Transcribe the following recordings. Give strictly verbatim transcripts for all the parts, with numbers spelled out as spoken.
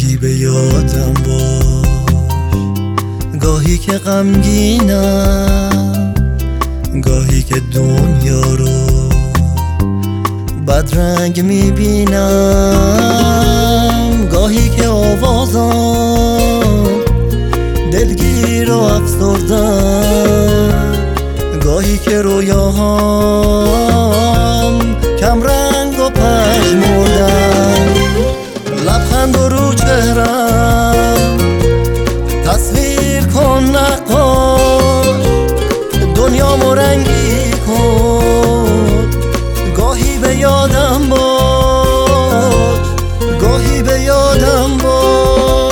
گاهی به یادم باش، گاهی که غمگینم، گاهی که دنیا رو بدرنگ میبینم، گاهی که آوازم دلگیر و افسردم، گاهی که رویاهام کم رنگ و پژمردن. لبخند و رو چهرم تصویر کن نقاش، دنیامو رنگی کن، گاهی به یادم باش، گاهی به یادم باش.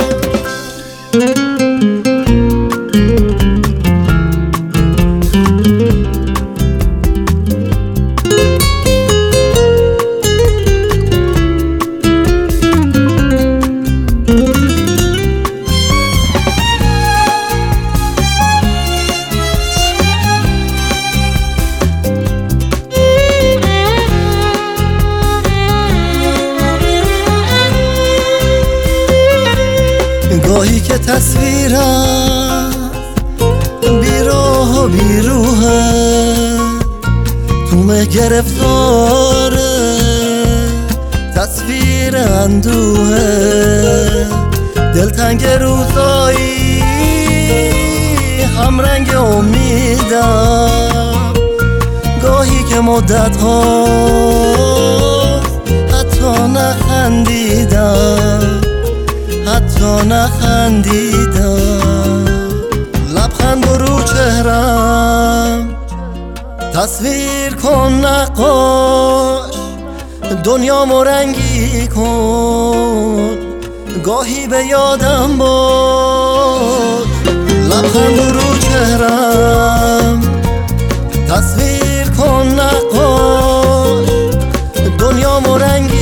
گاهی که تصویرم بیراه و بیروحه، تو مه گرفتاره تصویر اندوهه، دلتنگ روزایی همرنگ امیدم، گاهی که مدت ها حتی نخندیدم، حتی نخندیدم. لبخند و رو چهرم تصویر کن نقاش، دنیامو رنگی کن، گاهی به یادم باش. لبخند و رو چهرم تصویر کن نقاش، دنیامو رنگی